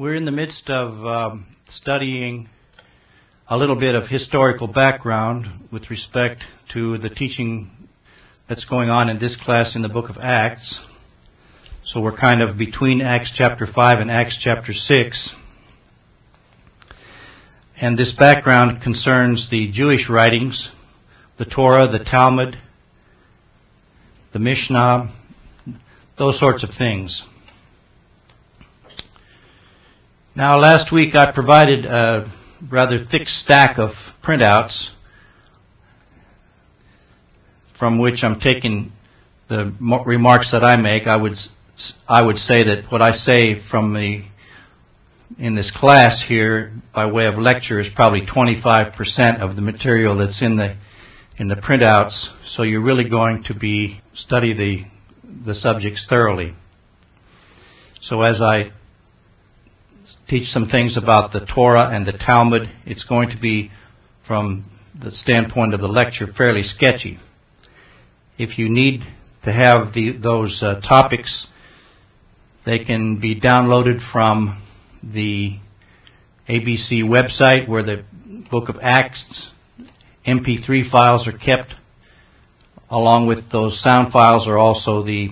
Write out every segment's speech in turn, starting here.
We're in the midst of studying a little bit of historical background with respect to the teaching that's going on in this class in the book of Acts. So we're kind of between Acts chapter 5 and Acts chapter 6. And this background concerns the Jewish writings, the Torah, the Talmud, the Mishnah, those sorts of things. Now, last week I provided a rather thick stack of printouts from which I'm taking the remarks that I make. I would say that what I say in this class here by way of lecture is probably 25% of the material that's in the printouts. So you're really going to study the subjects thoroughly. So as I teach some things about the Torah and the Talmud, it's going to be, from the standpoint of the lecture, fairly sketchy. If you need to have those topics, they can be downloaded from the ABC website, where the book of Acts MP3 files are kept. Along with those sound files are also the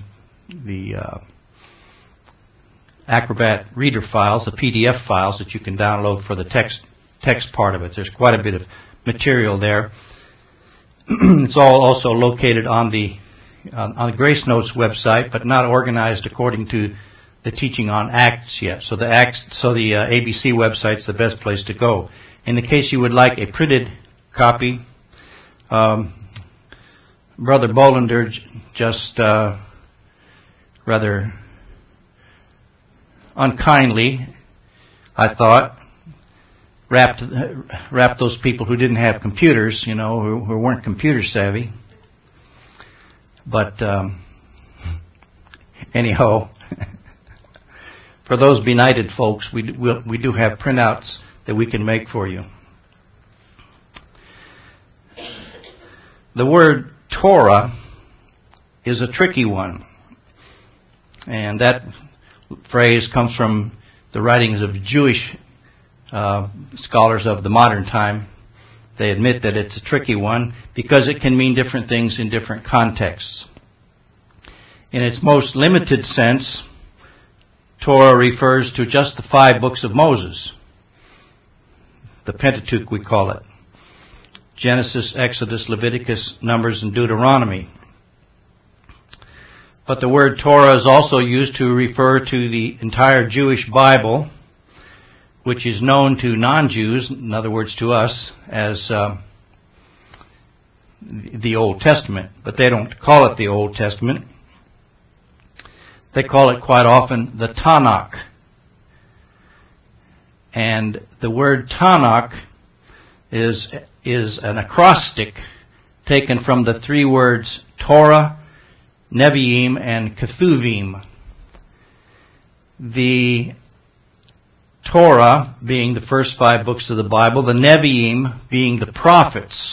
Acrobat Reader files, the PDF files that you can download for the text part of it. There's quite a bit of material there. It's all also located on the Grace Notes website, but not organized according to the teaching on Acts yet. So the ABC website's the best place to go. In the case you would like a printed copy, Brother Bolender just rather unkindly, I thought, wrapped those people who didn't have computers, who weren't computer savvy. But anyhow, for those benighted folks, we do have printouts that we can make for you. The word Torah is a tricky one, and that phrase comes from the writings of Jewish scholars of the modern time. They admit that it's a tricky one because it can mean different things in different contexts. In its most limited sense, Torah refers to just the 5 books of Moses. The Pentateuch, we call it. Genesis, Exodus, Leviticus, Numbers, and Deuteronomy. But the word Torah is also used to refer to the entire Jewish Bible, which is known to non-Jews, in other words to us, as the Old Testament. But they don't call it the Old Testament. They call it quite often the Tanakh. And the word Tanakh is an acrostic taken from the 3 words Torah, Nevi'im, and Ketuvim. The Torah being the first 5 books of the Bible, the Nevi'im being the prophets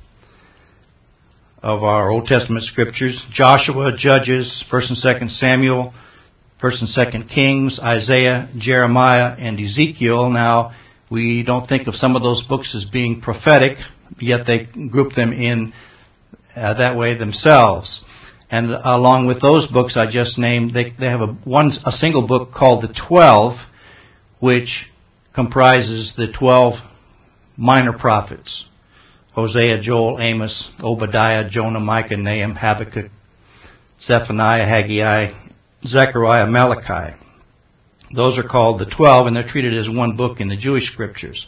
of our Old Testament scriptures, Joshua, Judges, 1st and 2nd Samuel, 1st and 2nd Kings, Isaiah, Jeremiah, and Ezekiel. Now, we don't think of some of those books as being prophetic, yet they group them in that way themselves. And along with those books I just named, they have a single book called the 12, which comprises the 12 minor prophets: Hosea, Joel, Amos, Obadiah, Jonah, Micah, Nahum, Habakkuk, Zephaniah, Haggai, Zechariah, Malachi. Those are called the 12, and they're treated as one book in the Jewish scriptures.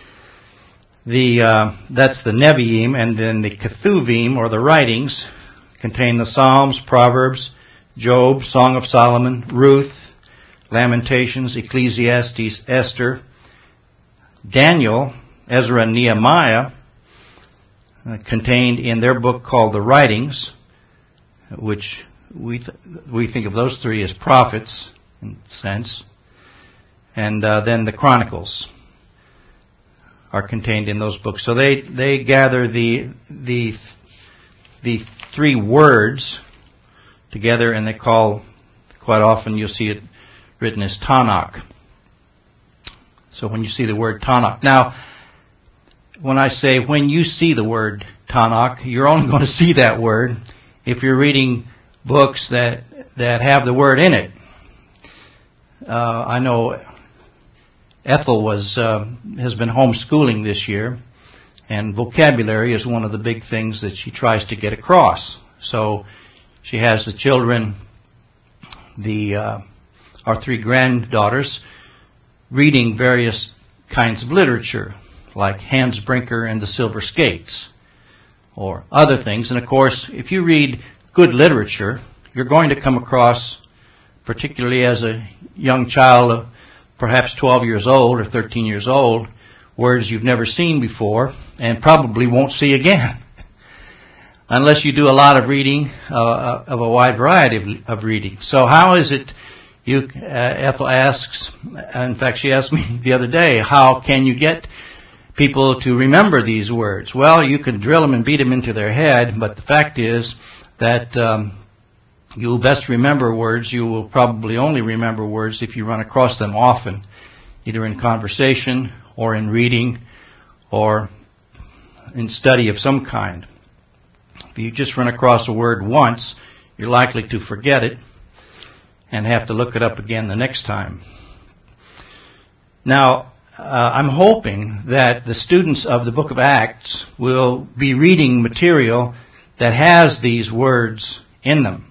That's the Nevi'im, and then the Ketuvim, or the writings, contain the Psalms, Proverbs, Job, Song of Solomon, Ruth, Lamentations, Ecclesiastes, Esther, Daniel, Ezra, and Nehemiah, contained in their book called the Writings, which we think of those 3 as prophets, in a sense. And then the Chronicles are contained in those books. So they gather the 3 words together, and they call, quite often you'll see it written as Tanakh. So when you see the word Tanakh. Now, when I say when you see the word Tanakh, you're only going to see that word if you're reading books that have the word in it. I know Ethel has been homeschooling this year, and vocabulary is one of the big things that she tries to get across. So she has the children, our 3 granddaughters, reading various kinds of literature, like Hans Brinker and the Silver Skates, or other things. And of course, if you read good literature, you're going to come across, particularly as a young child of perhaps 12 years old or 13 years old, words you've never seen before and probably won't see again. Unless you do a lot of reading, of a wide variety of reading. So how is it, Ethel asks, in fact she asked me the other day, how can you get people to remember these words? Well, you can drill them and beat them into their head, but the fact is that you'll best remember words. You will probably only remember words if you run across them often, either in conversation or in reading or in study of some kind. If you just run across a word once, you're likely to forget it and have to look it up again the next time. Now, I'm hoping that the students of the book of Acts will be reading material that has these words in them.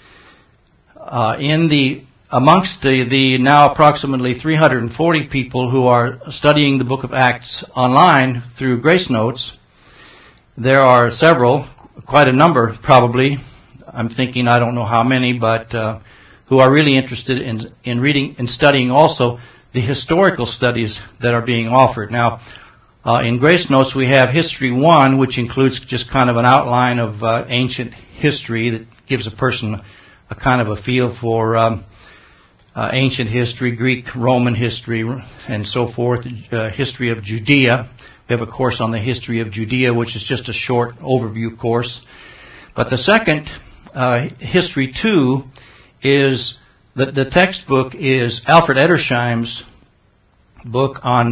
Amongst the now approximately 340 people who are studying the book of Acts online through Grace Notes, there are several, quite a number probably, I'm thinking I don't know how many, but who are really interested in reading and studying also the historical studies that are being offered. Now, in Grace Notes we have History 1, which includes just kind of an outline of ancient history that gives a person a kind of a feel for ancient history, Greek, Roman history, and so forth, history of Judea. We have a course on the history of Judea, which is just a short overview course. But the second, History 2, is the textbook is Alfred Edersheim's book on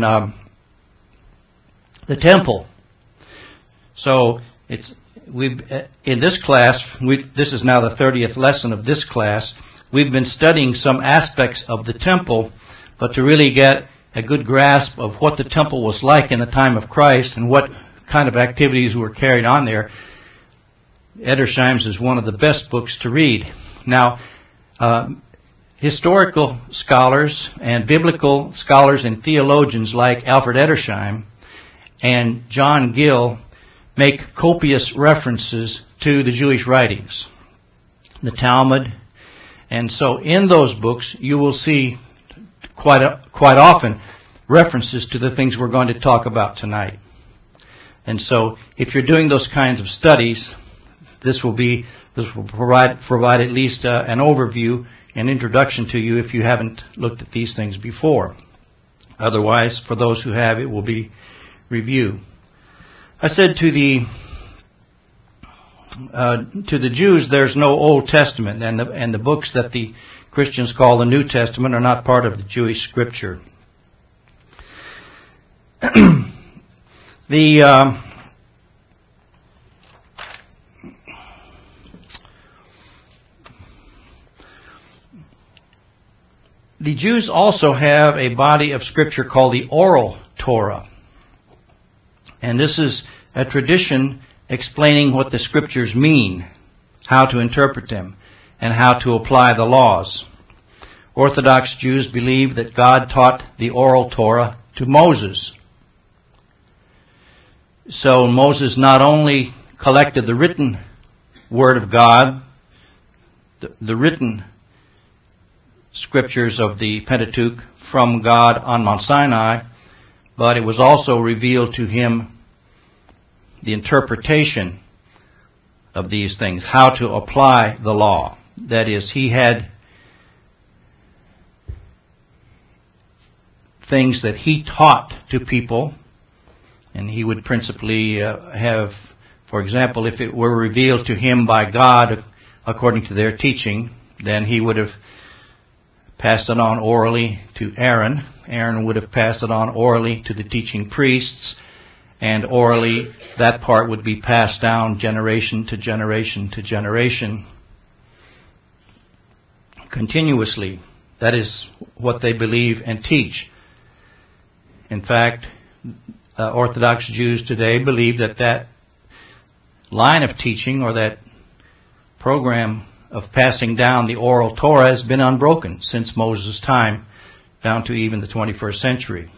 the temple. So in this class, this is now the 30th lesson of this class. We've been studying some aspects of the temple, but to really get a good grasp of what the temple was like in the time of Christ and what kind of activities were carried on there, Edersheim's is one of the best books to read. Now, historical scholars and biblical scholars and theologians like Alfred Edersheim and John Gill make copious references to the Jewish writings, the Talmud. And so in those books you will see quite often references to the things we're going to talk about tonight. And so if you're doing those kinds of studies, this will provide at least an overview, an introduction to you if you haven't looked at these things before. Otherwise, for those who have, it will be review. I said to the Jews, there's no Old Testament, and the books that the Christians call the New Testament are not part of the Jewish Scripture. The Jews also have a body of Scripture called the Oral Torah. And this is a tradition explaining what the Scriptures mean, how to interpret them, and how to apply the laws. Orthodox Jews believe that God taught the Oral Torah to Moses. So Moses not only collected the written Word of God, the written Scriptures of the Pentateuch from God on Mount Sinai, but it was also revealed to him the interpretation of these things, how to apply the law. That is, he had things that he taught to people, and he would principally have, for example, if it were revealed to him by God according to their teaching, then he would have passed it on orally to Aaron, Aaron would have passed it on orally to the teaching priests, and orally that part would be passed down generation to generation to generation continuously. That is what they believe and teach. In fact, Orthodox Jews today believe that that line of teaching, or that program of passing down the oral Torah, has been unbroken since Moses' time down to even the 21st century.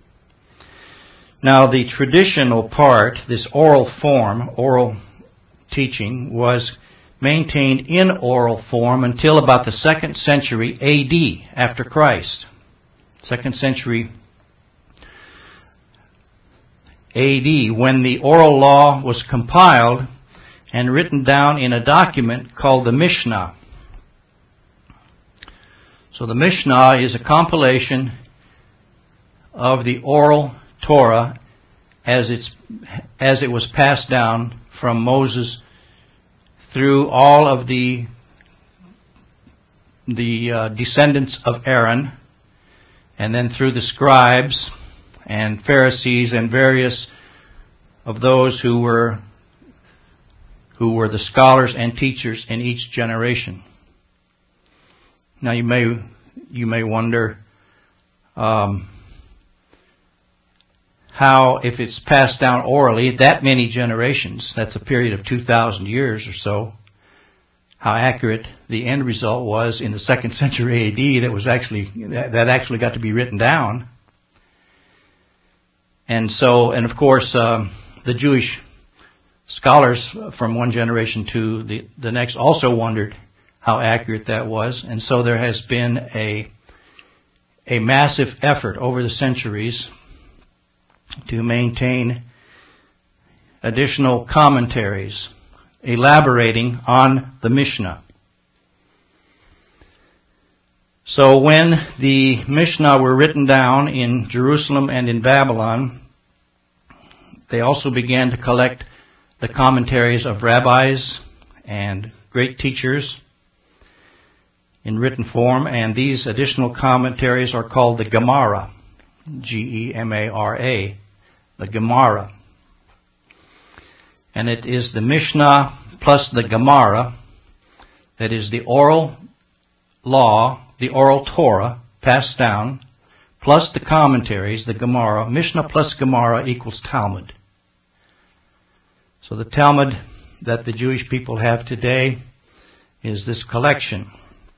Now, the traditional part, this oral form, oral teaching, was maintained in oral form until about the 2nd century A.D., after Christ. 2nd century A.D., when the oral law was compiled and written down in a document called the Mishnah. So the Mishnah is a compilation of the oral Torah as it was passed down from Moses through all of the descendants of Aaron, and then through the scribes and Pharisees and various of those who were the scholars and teachers in each generation. Now you may wonder how, if it's passed down orally that many generations, that's a period of 2,000 years or so, how accurate the end result was in the 2nd century A.D. that actually got to be written down. And of course, the Jewish scholars from one generation to the next also wondered how accurate that was. And so there has been a massive effort over the centuries to maintain additional commentaries elaborating on the Mishnah. So when the Mishnah were written down in Jerusalem and in Babylon, they also began to collect the commentaries of rabbis and great teachers in written form, and these additional commentaries are called the Gemara, Gemara, the Gemara. And it is the Mishnah plus the Gemara, that is the oral law, the oral Torah passed down, plus the commentaries, the Gemara. Mishnah plus Gemara equals Talmud. So the Talmud that the Jewish people have today is this collection.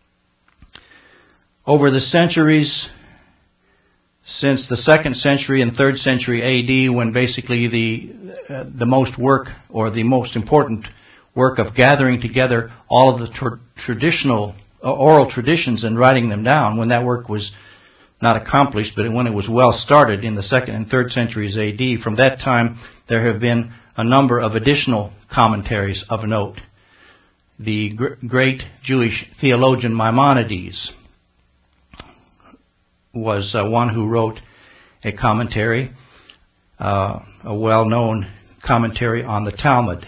Over the centuries, since the 2nd century and 3rd century A.D., when basically the most work, or the most important work of gathering together all of the traditional oral traditions and writing them down, when that work was not accomplished, but when it was well started in the 2nd and 3rd centuries A.D., from that time there have been a number of additional commentaries of note. The great Jewish theologian Maimonides was one who wrote a commentary, a well-known commentary on the Talmud.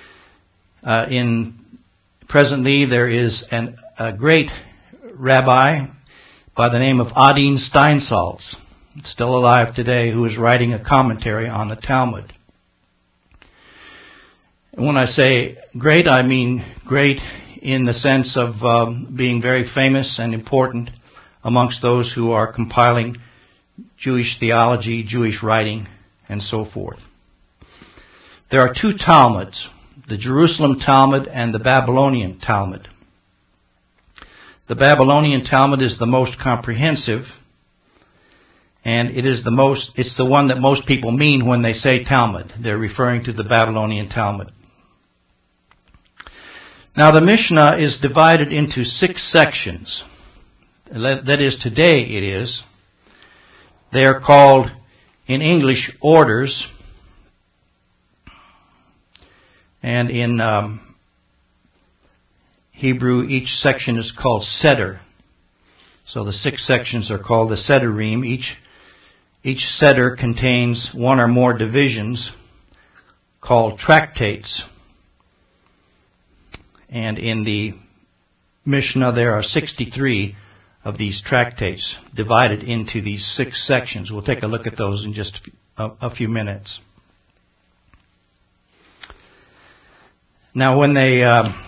Presently there is a great rabbi by the name of Adin Steinsaltz, still alive today, who is writing a commentary on the Talmud. And when I say great, I mean great in the sense of being very famous and important amongst those who are compiling Jewish theology, Jewish writing, and so forth. There are two Talmuds, the Jerusalem Talmud and the Babylonian Talmud. The Babylonian Talmud is the most comprehensive, and it's the one that most people mean when they say Talmud. They're referring to the Babylonian Talmud. Now the Mishnah is divided into 6 sections. That is, today it is. They are called, in English, orders. And in Hebrew, each section is called seder. So the 6 sections are called the sederim. Each seder contains one or more divisions called tractates. And in the Mishnah, there are 63 of these tractates, divided into these 6 sections. We'll take a look at those in just a few minutes. Now, when they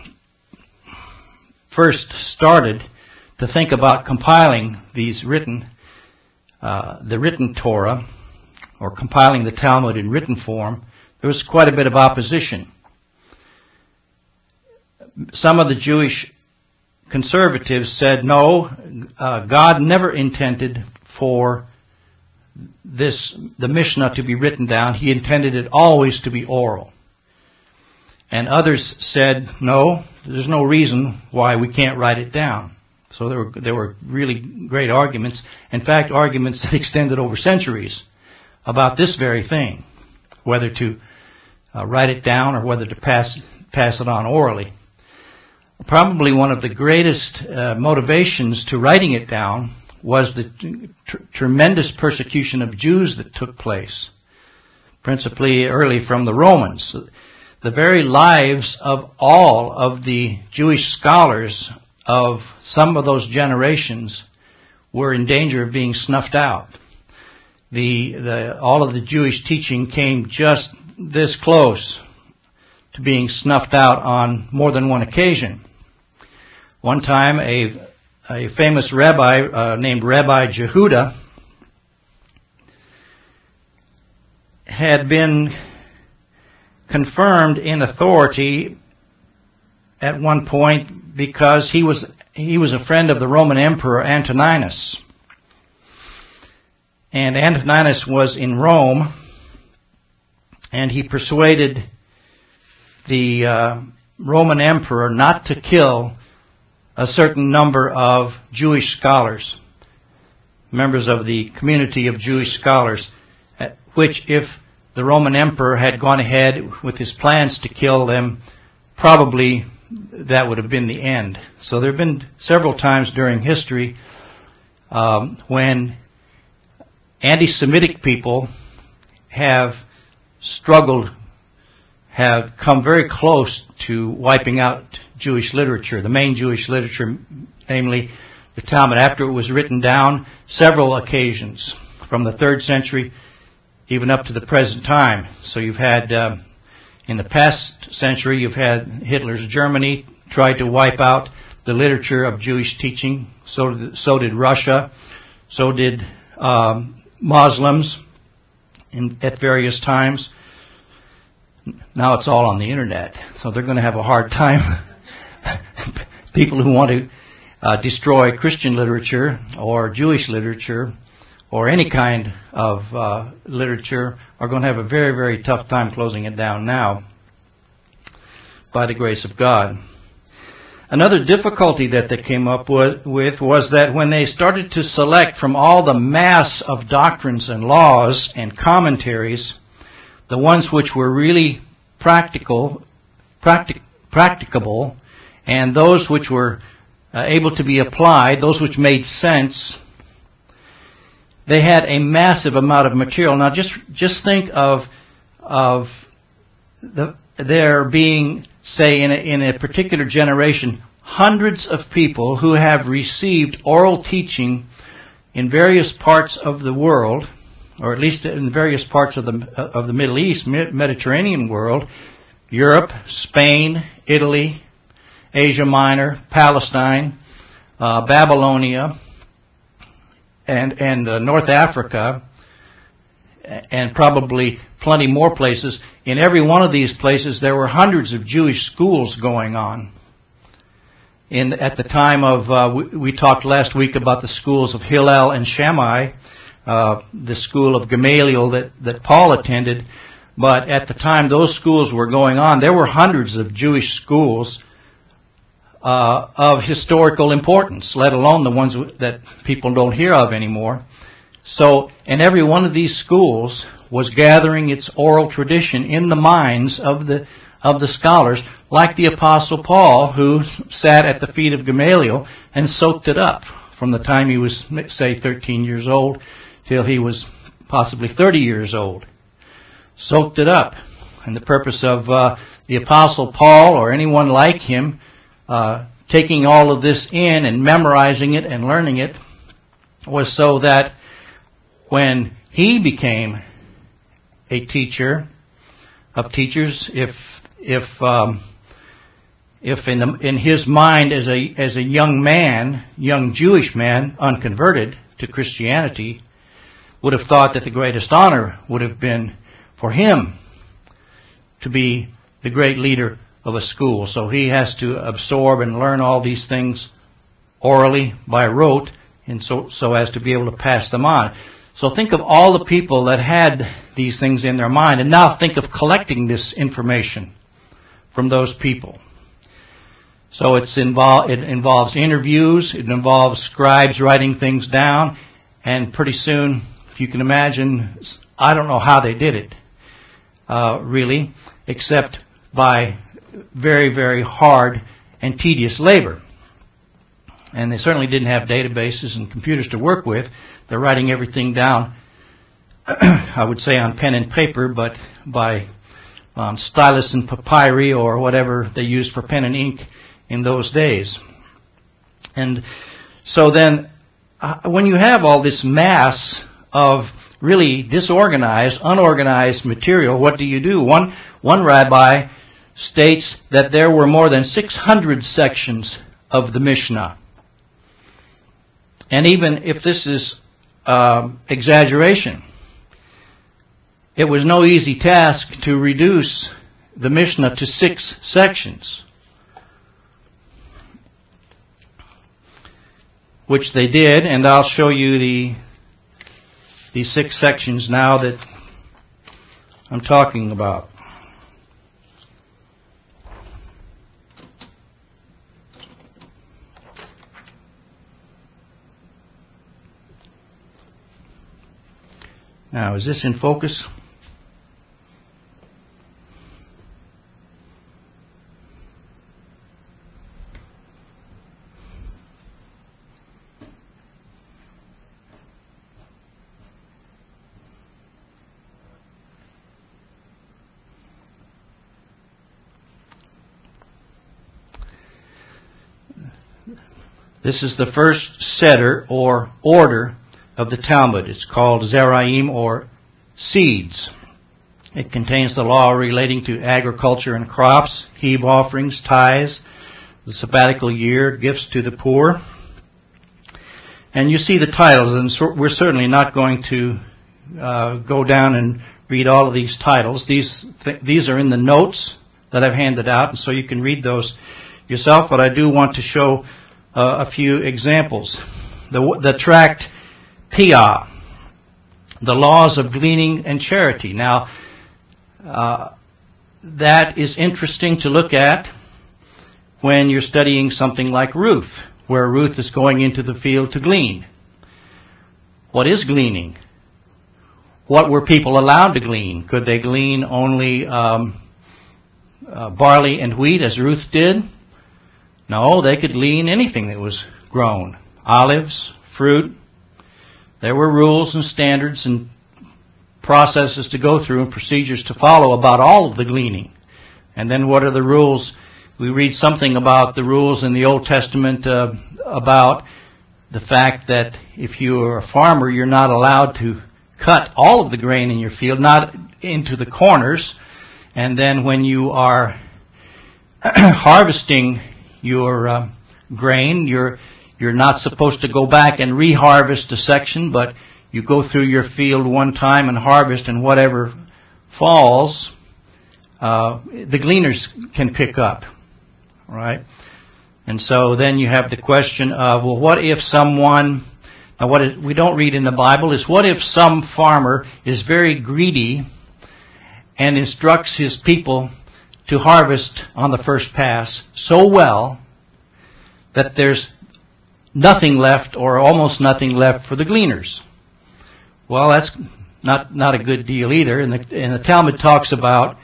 first started to think about compiling these the written Torah, or compiling the Talmud in written form, there was quite a bit of opposition. Some of the Jewish conservatives said, no, God never intended for the Mishnah to be written down. He intended it always to be oral. And others said, no, there's no reason why we can't write it down. So there were really great arguments. In fact, arguments that extended over centuries about this very thing, whether to write it down or whether to pass it on orally. Probably one of the greatest motivations to writing it down was the tremendous persecution of Jews that took place, principally early from the Romans. The very lives of all of the Jewish scholars of some of those generations were in danger of being snuffed out. All of the Jewish teaching came just this close to being snuffed out on more than one occasion. One time, a famous rabbi named Rabbi Jehuda had been confirmed in authority at one point because he was a friend of the Roman Emperor Antoninus. And Antoninus was in Rome, and he persuaded the Roman Emperor not to kill a certain number of Jewish scholars, members of the community of Jewish scholars, which, if the Roman Emperor had gone ahead with his plans to kill them, probably that would have been the end. So there have been several times during history when anti-Semitic people have struggled, have come very close to wiping out Jewish literature, the main Jewish literature, namely the Talmud, after it was written down, several occasions from the 3rd century even up to the present time. So you've had, in the past century, you've had Hitler's Germany try to wipe out the literature of Jewish teaching. So did Russia. So did Muslims at various times. Now it's all on the internet, so they're going to have a hard time. People who want to destroy Christian literature or Jewish literature or any kind of literature are going to have a very, very tough time closing it down now, by the grace of God. Another difficulty that they came up with was that when they started to select from all the mass of doctrines and laws and commentaries, the ones which were really practicable, and those which were able to be applied, those which made sense, they had a massive amount of material. Now, just think of there being, say, in a particular generation, hundreds of people who have received oral teaching in various parts of the world, or at least in various parts of the Middle East, Mediterranean world, Europe, Spain, Italy, Asia Minor, Palestine, Babylonia, and North Africa, and probably plenty more places. In every one of these places, there were hundreds of Jewish schools going on. At the time of, we talked last week about the schools of Hillel and Shammai, the school of Gamaliel that Paul attended. But at the time those schools were going on, there were hundreds of Jewish schools of historical importance, let alone the ones that people don't hear of anymore. So, and every one of these schools was gathering its oral tradition in the minds of the scholars, like the Apostle Paul, who sat at the feet of Gamaliel and soaked it up from the time he was, say, 13 years old till he was possibly 30 years old. Soaked it up. And the purpose of the Apostle Paul, or anyone like him, taking all of this in and memorizing it and learning it was so that when he became a teacher of teachers, if in his mind as a young man, young Jewish man, unconverted to Christianity, would have thought that the greatest honor would have been for him to be the great leader of a school. So he has to absorb and learn all these things orally by rote, and so as to be able to pass them on. So think of all the people that had these things in their mind, and now think of collecting this information from those people. So it involves interviews, it involves scribes writing things down, and pretty soon, if you can imagine, I don't know how they did it, really, except by very, very hard and tedious labor. And they certainly didn't have databases and computers to work with. They're writing everything down, I would say on pen and paper, but by stylus and papyri or whatever they used for pen and ink in those days. And so then, when you have all this mass of really disorganized, unorganized material, what do? One rabbi states that there were more than 600 sections of the Mishnah. And even if this is exaggeration, it was no easy task to reduce the Mishnah to 6 sections, which they did, and I'll show you the 6 sections now that I'm talking about. Now, is this in focus? This is the first seder or order of the Talmud. It's called Zeraim or seeds. It contains the law relating to agriculture and crops, heave offerings, tithes, the sabbatical year, gifts to the poor. And you see the titles, and we're certainly not going to go down and read all of these titles. These are in the notes that I've handed out, and so you can read those yourself, but I do want to show a few examples. The tract Piyah, the laws of gleaning and charity. Now, that is interesting to look at when you're studying something like Ruth, where Ruth is going into the field to glean. What is gleaning? What were people allowed to glean? Could they glean only barley and wheat, as Ruth did? No, they could glean anything that was grown. Olives, fruit. There were rules and standards and processes to go through and procedures to follow about all of the gleaning. And then what are the rules? We read something about the rules in the Old Testament about the fact that if you are a farmer, you're not allowed to cut all of the grain in your field, not into the corners. And then when you are harvesting your grain, you're not supposed to go back and reharvest a section, but you go through your field one time and harvest, and whatever falls, the gleaners can pick up, right? And so then you have the question of, well, what if someone, now we don't read in the Bible, is what if some farmer is very greedy and instructs his people to harvest on the first pass so well that there's nothing left or almost nothing left for the gleaners? Well, that's not a good deal either. And the Talmud talks about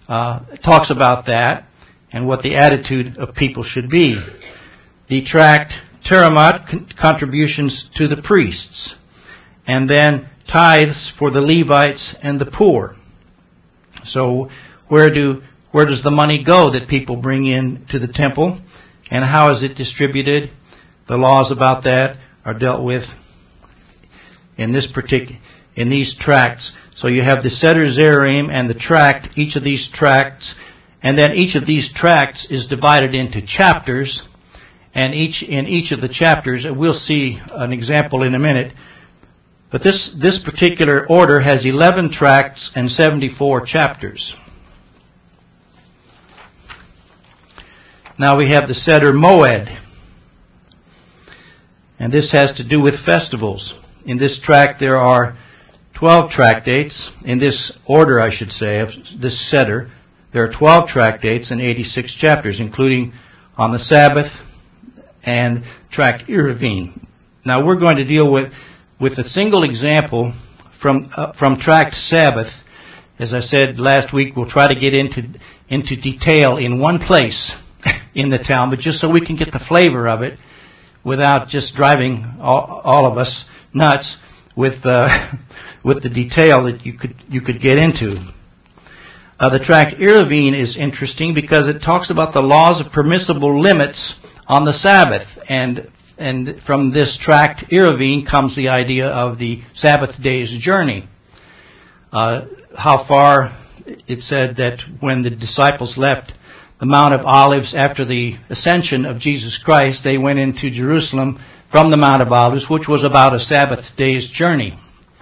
that and what the attitude of people should be. The tract Teramot, contributions to the priests, and then tithes for the Levites and the poor. So where does the money go that people bring in to the temple? And how is it distributed? The laws about that are dealt with in these tracts. So you have the Seder Zerim and the tract, each of these tracts, and then each of these tracts is divided into chapters, and in each of the chapters, and we'll see an example in a minute, but this particular order has 11 tracts and 74 chapters. Now we have the Seder Moed, and this has to do with festivals. In this tract there are 12 tractates. In this order, I should say, of this Seder, there are 12 tractates and 86 chapters, including on the Sabbath and tract Eruvin. Now we're going to deal with a single example from tract Sabbath. As I said last week, we'll try to get into detail in one place in the town, but just so we can get the flavor of it without just driving all of us nuts with the detail that you could get into. The tract Eruvin is interesting because it talks about the laws of permissible limits on the Sabbath, and from this tract Eruvin comes the idea of the Sabbath day's journey. How far? It said that when the disciples left the Mount of Olives after the ascension of Jesus Christ, they went into Jerusalem from the Mount of Olives, which was about a Sabbath day's journey.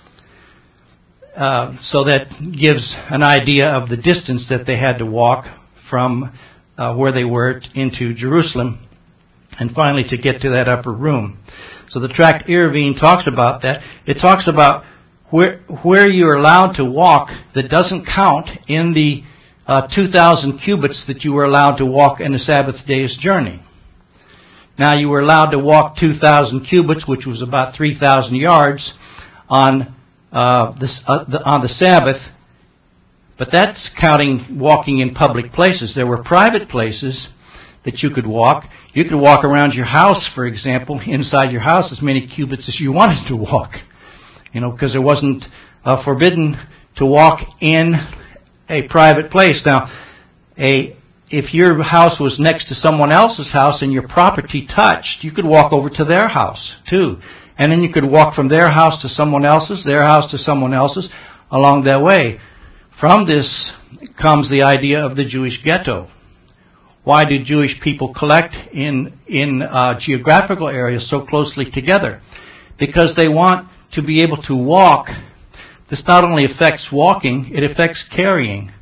So that gives an idea of the distance that they had to walk from where they were into Jerusalem, and finally to get to that upper room. So the tract Eruvin talks about that. It talks about where you're allowed to walk that doesn't count in the 2,000 cubits that you were allowed to walk in a Sabbath day's journey. Now you were allowed to walk 2,000 cubits, which was about 3,000 yards, on the Sabbath, but that's counting walking in public places. There were private places that you could walk. You could walk around your house, for example, inside your house as many cubits as you wanted to walk, because it wasn't forbidden to walk in a private place. Now, if your house was next to someone else's house and your property touched, you could walk over to their house too. And then you could walk from their house to someone else's, their house to someone else's, along that way. From this comes the idea of the Jewish ghetto. Why do Jewish people collect in geographical areas so closely together? Because they want to be able to walk. This not only affects walking, it affects carrying.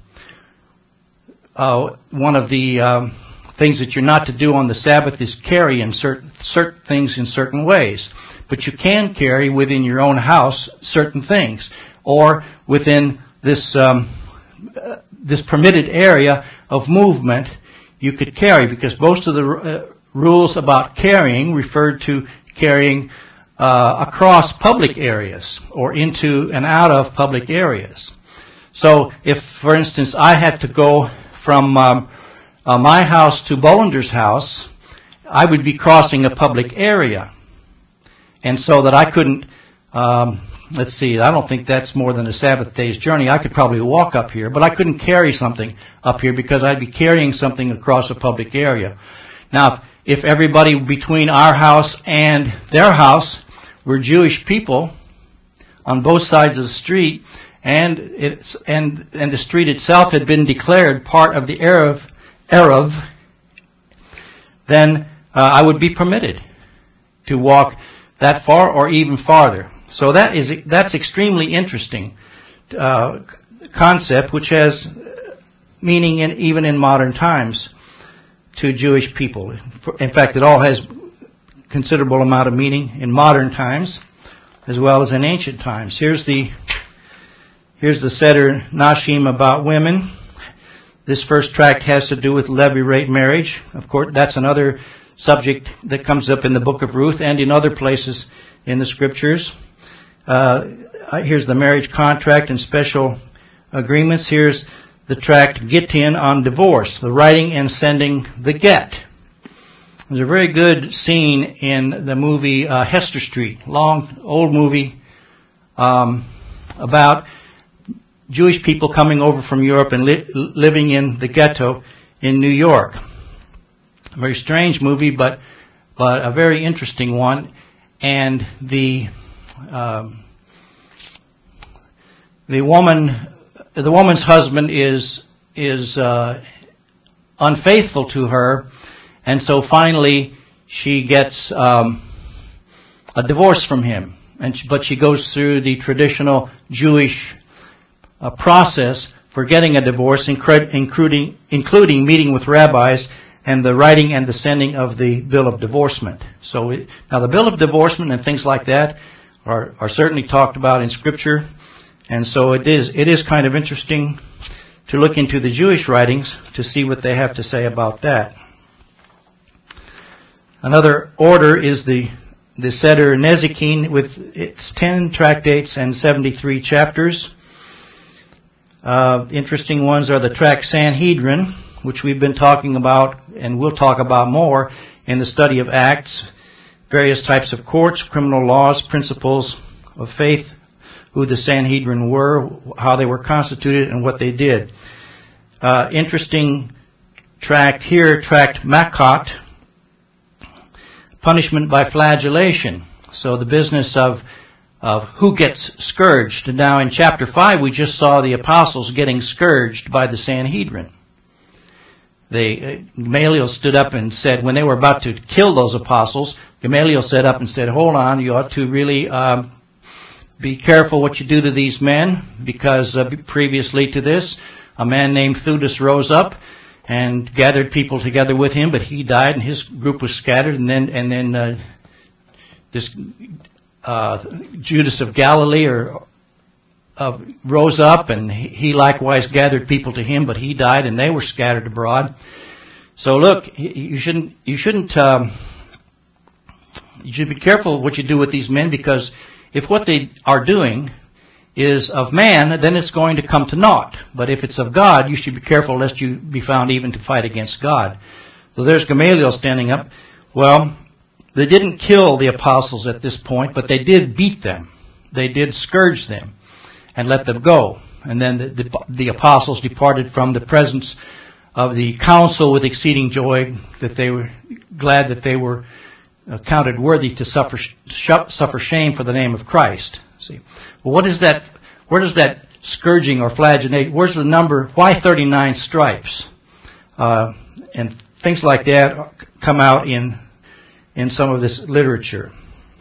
One of the things that you're not to do on the Sabbath is carry in certain things in certain ways. But you can carry within your own house certain things, or within this permitted area of movement you could carry, because most of the rules about carrying referred to carrying across public areas or into and out of public areas. So if, for instance, I had to go from my house to Bollender's house, I would be crossing a public area. And so that I couldn't, I don't think that's more than a Sabbath day's journey. I could probably walk up here, but I couldn't carry something up here because I'd be carrying something across a public area. Now, if everybody between our house and their house were Jewish people on both sides of the street, and the street itself had been declared part of the Erev, then I would be permitted to walk that far or even farther. So that's extremely interesting concept, which has meaning even in modern times to Jewish people. In fact, it all has considerable amount of meaning in modern times as well as in ancient times. Here's the Seder Nashim about women. This first tract has to do with levirate marriage. Of course, that's another subject that comes up in the book of Ruth and in other places in the scriptures. Here's the marriage contract and special agreements. Here's the tract Gittin on divorce, the writing and sending the get. There's a very good scene in the movie Hester Street, long, old movie, about Jewish people coming over from Europe and living in the ghetto in New York. A very strange movie, but a very interesting one. And the woman's husband is unfaithful to her, and so finally she gets a divorce from him. But she goes through the traditional Jewish process for getting a divorce, including meeting with rabbis and the writing and the sending of the bill of divorcement. Now the bill of divorcement and things like that are certainly talked about in Scripture, and so it is kind of interesting to look into the Jewish writings to see what they have to say about that. Another order is the Seder Nezikin with its 10 tractates and 73 chapters. Interesting ones are the tract Sanhedrin, which we've been talking about and we'll talk about more in the study of Acts. Various types of courts, criminal laws, principles of faith, who the Sanhedrin were, how they were constituted, and what they did. Interesting tract here, tract Makot, punishment by flagellation. So the business of who gets scourged. And now in chapter 5 we just saw the apostles getting scourged by the Sanhedrin. Gamaliel stood up and said, when they were about to kill those apostles, Gamaliel stood up and said, hold on, you ought to really be careful what you do to these men, because previously to this, a man named Theudas rose up and gathered people together with him, but he died and his group was scattered, and then this Judas of Galilee rose up, and he likewise gathered people to him, but he died and they were scattered abroad. So look, you should be careful what you do with these men, because if what they are doing is of man, then it's going to come to naught. But if it's of God, you should be careful lest you be found even to fight against God. So there's Gamaliel standing up. Well, they didn't kill the apostles at this point, but they did beat them. They did scourge them and let them go. And then the apostles departed from the presence of the council with exceeding joy, that they were glad that they were counted worthy to suffer shame for the name of Christ. See, well, what is that? Where does that scourging or flagellation? Where's the number? Why 39 stripes? And things like that come out in some of this literature.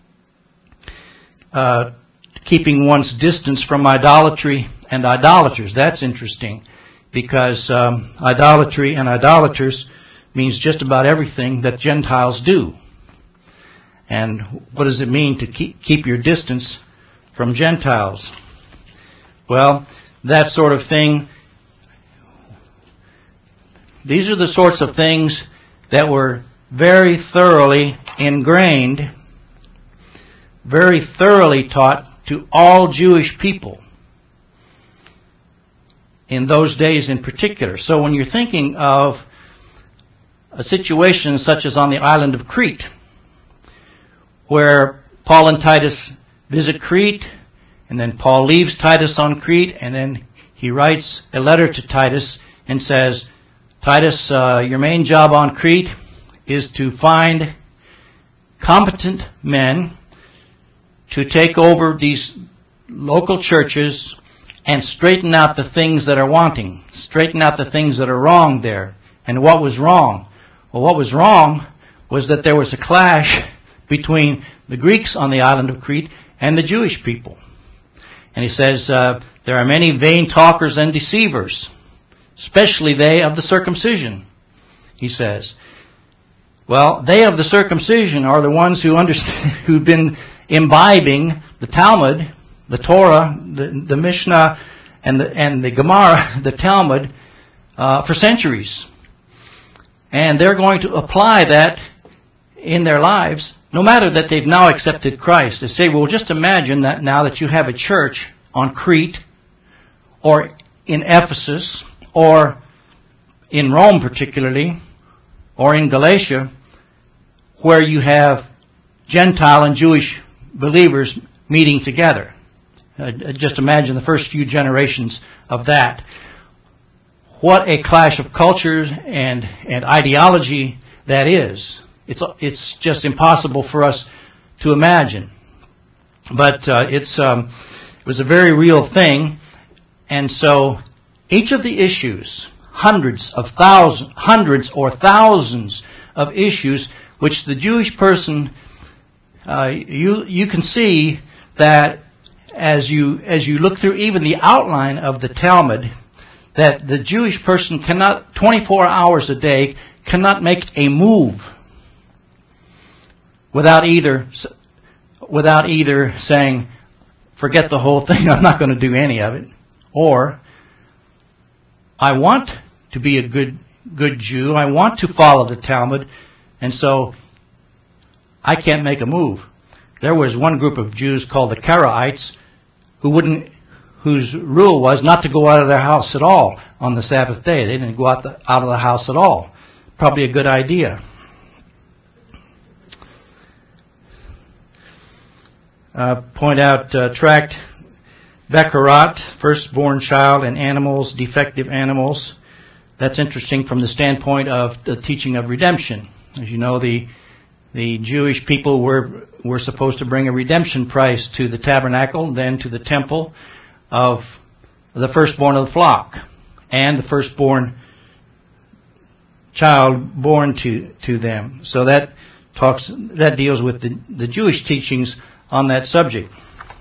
Keeping one's distance from idolatry and idolaters. That's interesting, because idolatry and idolaters means just about everything that Gentiles do. And what does it mean to keep your distance from Gentiles? Well, that sort of thing. These are the sorts of things that were very thoroughly ingrained, very thoroughly taught to all Jewish people in those days in particular. So when you're thinking of a situation such as on the island of Crete, where Paul and Titus visit Crete, and then Paul leaves Titus on Crete, and then he writes a letter to Titus and says, Titus, your main job on Crete is to find competent men to take over these local churches and straighten out the things that are wanting, straighten out the things that are wrong there. And what was wrong? Well, what was wrong was that there was a clash between the Greeks on the island of Crete and the Jewish people. And he says, there are many vain talkers and deceivers, especially they of the circumcision, he says. Well, they of the circumcision are the ones who've been imbibing the Talmud, the Torah, the Mishnah, and the Gemara, the Talmud, for centuries. And they're going to apply that in their lives, no matter that they've now accepted Christ. They say, well, just imagine that now that you have a church on Crete, or in Ephesus, or in Rome particularly, or in Galatia, where you have Gentile and Jewish believers meeting together. Just imagine the first few generations of that. What a clash of cultures and ideology that is. It's just impossible for us to imagine. But it was a very real thing. And so each of the issues, hundreds or thousands of issues, which the Jewish person, you can see that as you look through even the outline of the Talmud, that the Jewish person cannot, 24 hours a day, cannot make a move without either saying, forget the whole thing, I'm not going to do any of it, or I want to be a good Jew, I want to follow the Talmud, and so I can't make a move. There was one group of Jews called the Karaites whose rule was not to go out of their house at all on the Sabbath day. They didn't go out of the house at all. Probably a good idea. Point out tract Bekarat, firstborn child, and animals, defective animals. That's interesting from the standpoint of the teaching of redemption. As you know, the Jewish people were supposed to bring a redemption price to the tabernacle, then to the temple, of the firstborn of the flock and the firstborn child born to them. So that deals with the Jewish teachings on that subject.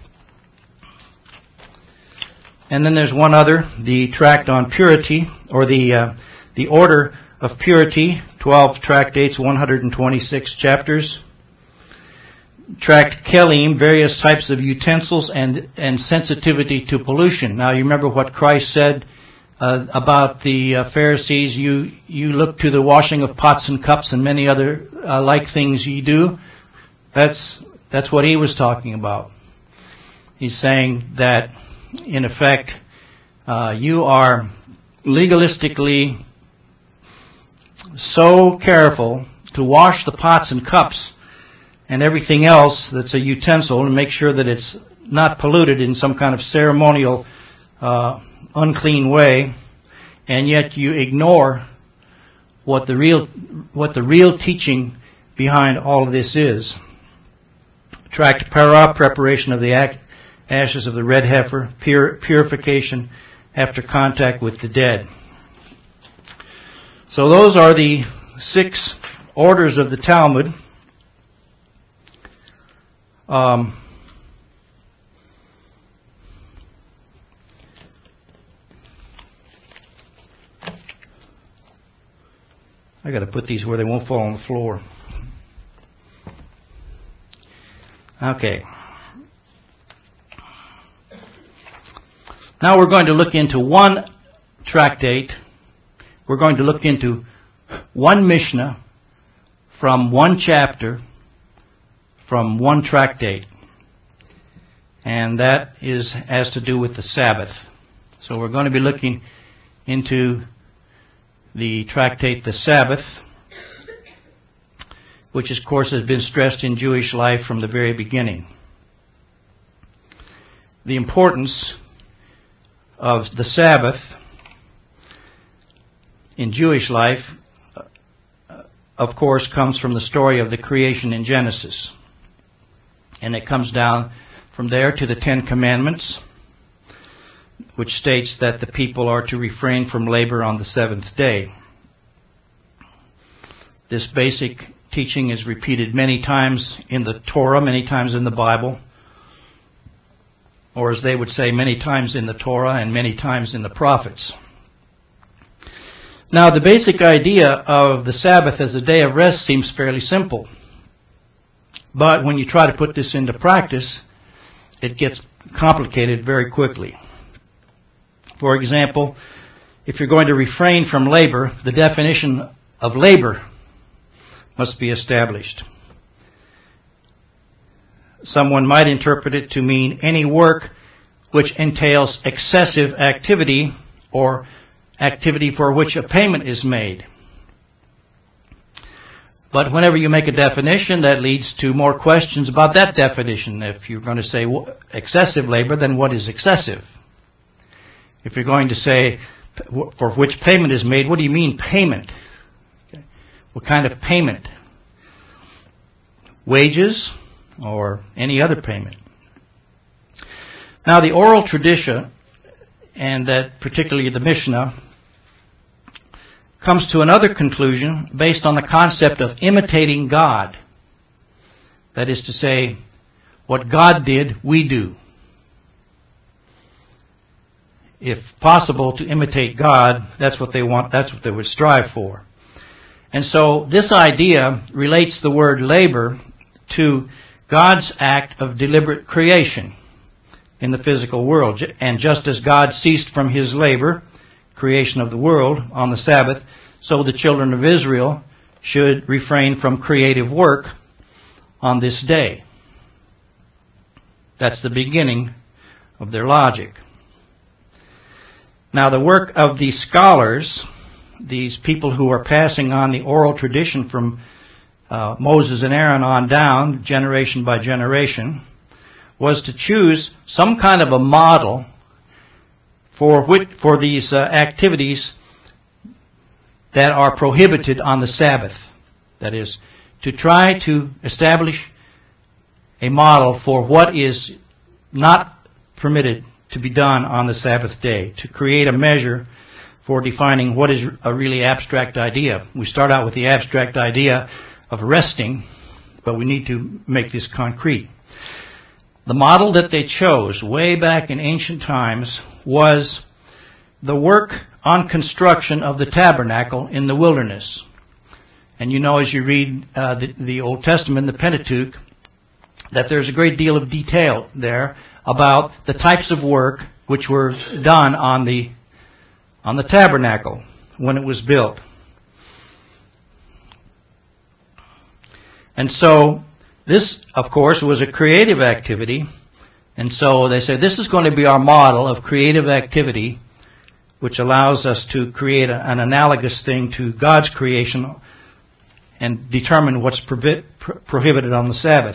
And then there's one other, the tract on purity, or the order of purity, 12 tractates, 126 chapters. Tract Kelim, various types of utensils and sensitivity to pollution. Now you remember what Christ said about the Pharisees. You look to the washing of pots and cups and many other like things ye do. That's what he was talking about. He's saying that, in effect, you are legalistically so careful to wash the pots and cups and everything else that's a utensil and make sure that it's not polluted in some kind of ceremonial unclean way, and yet you ignore what the real teaching behind all of this is. Tract Parah, preparation of the ashes of the red heifer, purification after contact with the dead. So those are the 6 orders of the Talmud. I got to put these where they won't fall on the floor. Okay. Now we're going to look into one tractate. We're going to look into one Mishnah from one chapter from one tractate. And that has to do with the Sabbath. So we're going to be looking into the tractate The Sabbath, which of course has been stressed in Jewish life from the very beginning. The importance of the Sabbath in Jewish life, of course, comes from the story of the creation in Genesis. And it comes down from there to the 10 Commandments, which states that the people are to refrain from labor on the 7th day. This basic teaching is repeated many times in the Torah, many times in the Bible, or as they would say, many times in the Torah and many times in the prophets. Now, the basic idea of the Sabbath as a day of rest seems fairly simple. But when you try to put this into practice, it gets complicated very quickly. For example, if you're going to refrain from labor, the definition of labor must be established. Someone might interpret it to mean any work which entails excessive activity or activity for which a payment is made. But whenever you make a definition, that leads to more questions about that definition. If you're going to say excessive labor, then what is excessive? If you're going to say for which payment is made, what do you mean payment? Okay. What kind of payment? Wages or any other payment? Now the oral tradition, and that particularly the Mishnah, comes to another conclusion based on the concept of imitating God. That is to say, what God did, we do. If possible to imitate God, that's what they want, that's what they would strive for. And so this idea relates the word labor to God's act of deliberate creation in the physical world. And just as God ceased from His labor, creation of the world, on the Sabbath, so the children of Israel should refrain from creative work on this day. That's the beginning of their logic. Now the work of these scholars, these people who are passing on the oral tradition from Moses and Aaron on down, generation by generation, was to choose some kind of a model for these activities that are prohibited on the Sabbath. That is, to try to establish a model for what is not permitted to be done on the Sabbath day, to create a measure for defining what is a really abstract idea. We start out with the abstract idea of resting, but we need to make this concrete. The model that they chose way back in ancient times was the work on construction of the tabernacle in the wilderness. And you know, as you read the Old Testament, the Pentateuch, that there's a great deal of detail there about the types of work which were done on the tabernacle when it was built. And so this, of course, was a creative activity. And so they say this is going to be our model of creative activity, which allows us to create an analogous thing to God's creation and determine what's prohibited on the Sabbath.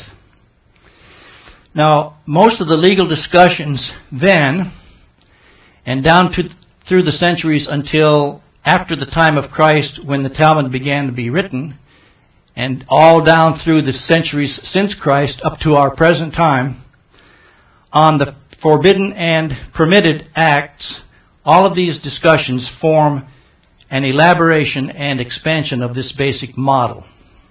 Now, most of the legal discussions then, and down through the centuries until after the time of Christ, when the Talmud began to be written, and all down through the centuries since Christ up to our present time, on the forbidden and permitted acts, all of these discussions form an elaboration and expansion of this basic model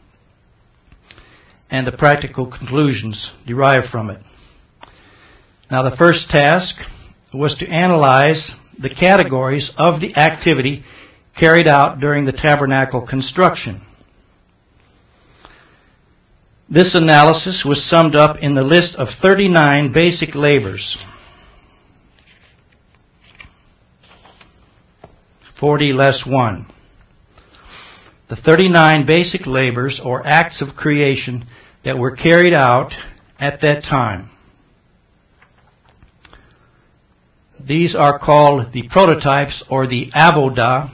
and the practical conclusions derived from it. Now, the first task was to analyze the categories of the activity carried out during the tabernacle construction. This analysis was summed up in the list of 39 basic labors. 40 less 1. The 39 basic labors or acts of creation that were carried out at that time. These are called the prototypes or the avodah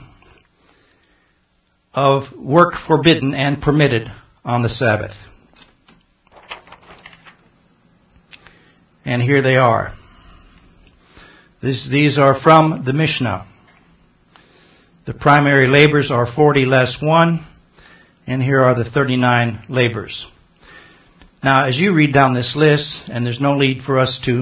of work forbidden and permitted on the Sabbath. And here they are. These are from the Mishnah. The primary labors are 40 less 1, and here are the 39 labors. Now, as you read down this list, and there's no need for us to...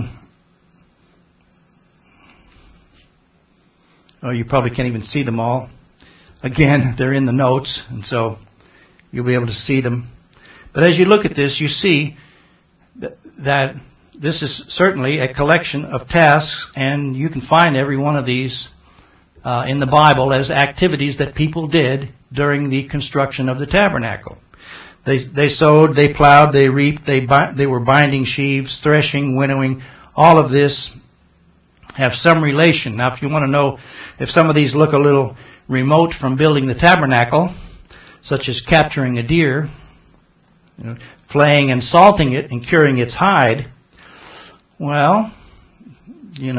Oh, you probably can't even see them all. Again, they're in the notes, and so you'll be able to see them. But as you look at this, you see that this is certainly a collection of tasks, and you can find every one of these in the Bible as activities that people did during the construction of the tabernacle. They sowed, they plowed, they reaped, they were binding sheaves, threshing, winnowing. All of this have some relation. Now, if you want to know if some of these look a little remote from building the tabernacle, such as capturing a deer, flaying and salting it and curing its hide, well, you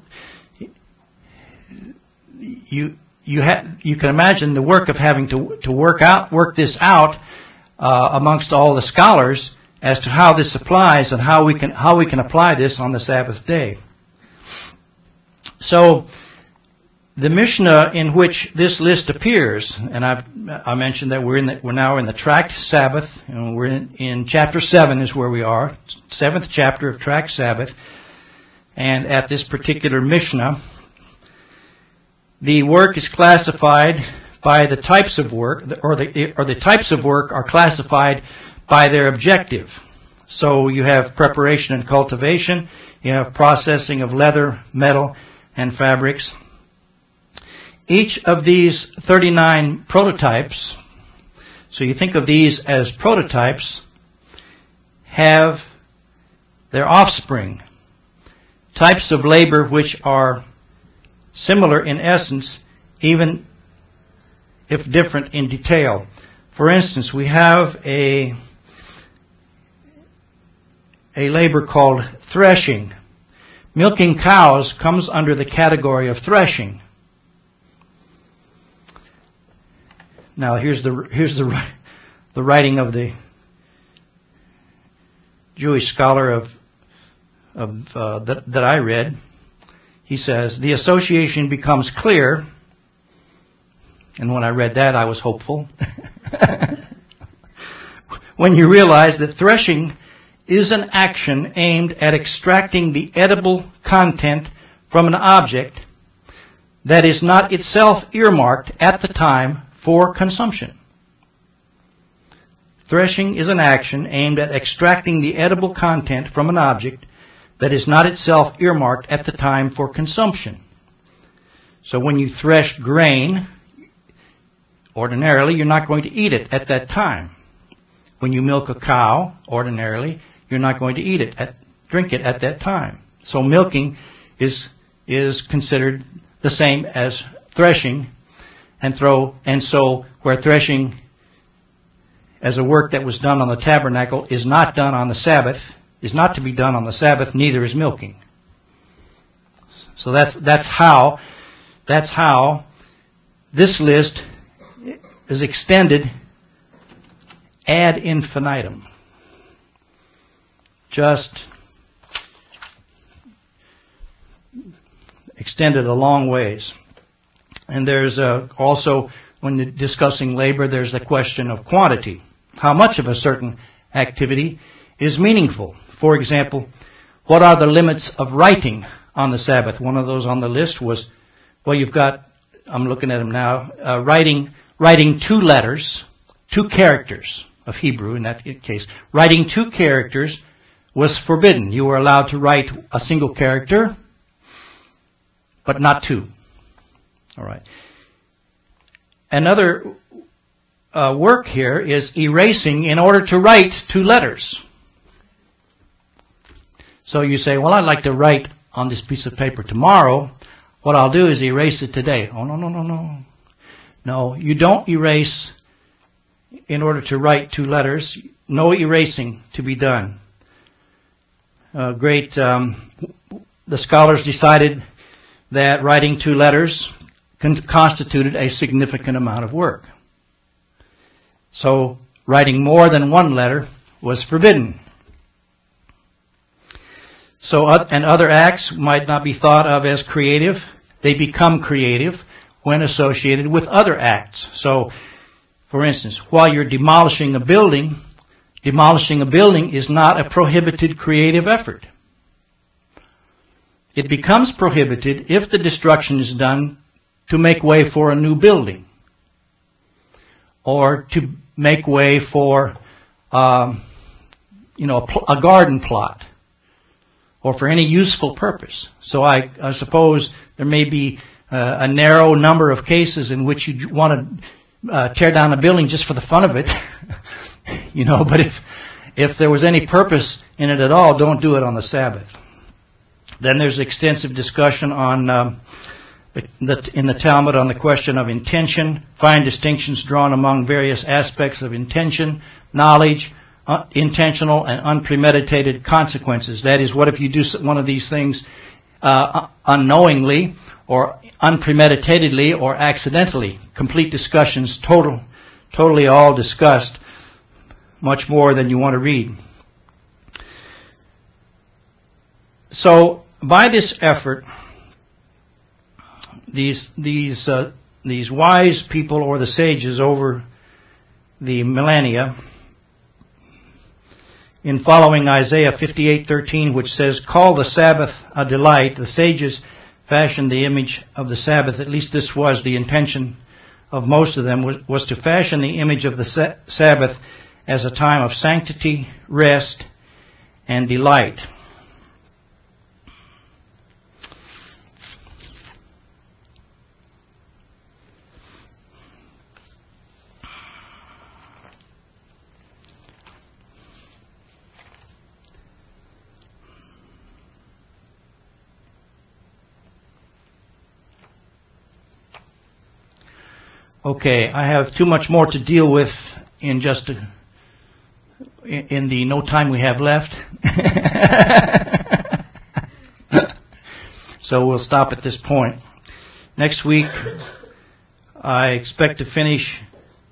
can imagine the work of having to work this out amongst all the scholars as to how this applies and how we can apply this on the Sabbath day. So The Mishnah in which this list appears, and I mentioned that we're now in the Tract Sabbath, and we're in chapter 7 is where we are, 7th chapter of Tract Sabbath, and at this particular Mishnah, the work is classified by the types of work, or the types of work are classified by their objective. So you have preparation and cultivation, you have processing of leather, metal, and fabrics. Each of these 39 prototypes, so you think of these as prototypes, have their offspring, types of labor which are similar in essence, even if different in detail. For instance, we have a labor called threshing. Milking cows comes under the category of threshing. Now here's the writing of the Jewish scholar that I read. He says, the association becomes clear, and when I read that I was hopeful, when you realize that threshing is an action aimed at extracting the edible content from an object that is not itself earmarked at the time for consumption. Threshing is an action aimed at extracting the edible content from an object that is not itself earmarked at the time for consumption. So when you thresh grain, ordinarily you're not going to eat it at that time. When you milk a cow, ordinarily you're not going to eat it, drink it at that time. So milking is considered the same as threshing. And so where threshing as a work that was done on the tabernacle is not done on the Sabbath, is not to be done on the Sabbath, neither is milking. So that's how this list is extended ad infinitum. Just extended a long ways. And there's also, when discussing labor, there's the question of quantity. How much of a certain activity is meaningful? For example, what are the limits of writing on the Sabbath? One of those on the list was, well, you've got, I'm looking at them now, writing 2 letters, 2 characters of Hebrew in that case. Writing 2 characters was forbidden. You were allowed to write a single character, but not 2. All right. Another work here is erasing in order to write 2 letters. So you say, well, I'd like to write on this piece of paper tomorrow. What I'll do is erase it today. Oh, no. No, you don't erase in order to write 2 letters. No erasing to be done. The scholars decided that writing 2 letters constituted a significant amount of work. So writing more than 1 letter was forbidden. So, and other acts might not be thought of as creative. They become creative when associated with other acts. So, for instance, while you're demolishing a building is not a prohibited creative effort. It becomes prohibited if the destruction is done to make way for a new building, or to make way for, a garden plot, or for any useful purpose. So I suppose there may be a narrow number of cases in which you want to tear down a building just for the fun of it, But if there was any purpose in it at all, don't do it on the Sabbath. Then there's extensive discussion on in the Talmud on the question of intention, fine distinctions drawn among various aspects of intention, knowledge, intentional and unpremeditated consequences. That is, what if you do one of these things unknowingly or unpremeditatedly or accidentally? Complete discussions, totally all discussed, much more than you want to read. So, by this effort, these wise people, or the sages over the millennia, in following Isaiah 58:13, which says, "Call the Sabbath a delight," the sages fashioned the image of the Sabbath. At least this was the intention of most of them, was to fashion the image of the Sabbath as a time of sanctity, rest, and delight. Okay, I have too much more to deal with in the no time we have left. So we'll stop at this point. Next week, I expect to finish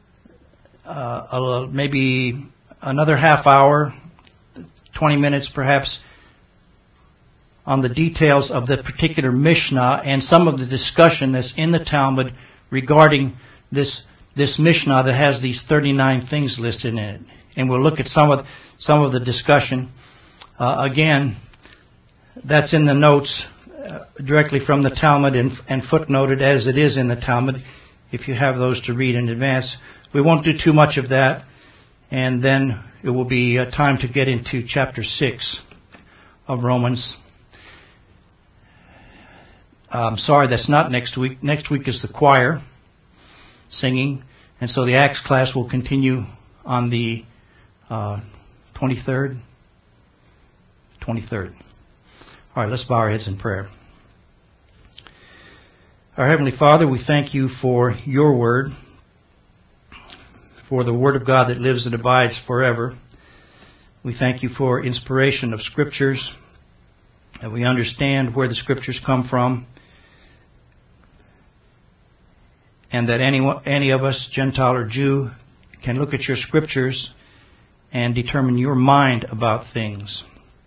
maybe another half hour, 20 minutes perhaps, on the details of the particular Mishnah and some of the discussion that's in the Talmud regarding this Mishnah that has these 39 things listed in it. And we'll look at some of the discussion. Again, that's in the notes directly from the Talmud and footnoted as it is in the Talmud, if you have those to read in advance. We won't do too much of that, and then it will be time to get into chapter 6 of Romans. I'm sorry, that's not next week. Next week is the choir singing, and so the Acts class will continue on the 23rd. All right, let's bow our heads in prayer. Our Heavenly Father, we thank you for your word, for the word of God that lives and abides forever. We thank you for inspiration of Scriptures, that we understand where the Scriptures come from, and that any of us, Gentile or Jew, can look at your Scriptures and determine your mind about things,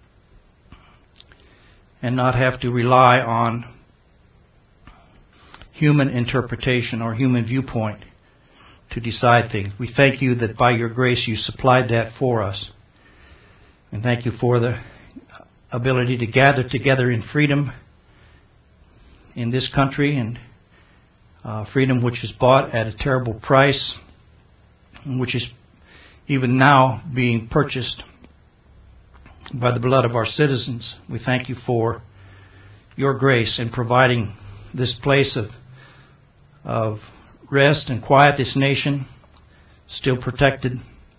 and not have to rely on human interpretation or human viewpoint to decide things. We thank you that by your grace you supplied that for us. And thank you for the ability to gather together in freedom in this country, and freedom which is bought at a terrible price, and which is even now being purchased by the blood of our citizens. We thank you for your grace in providing this place of rest and quiet, this nation still protected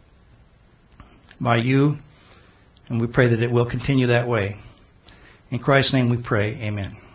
by you, and we pray that it will continue that way. In Christ's name we pray, amen.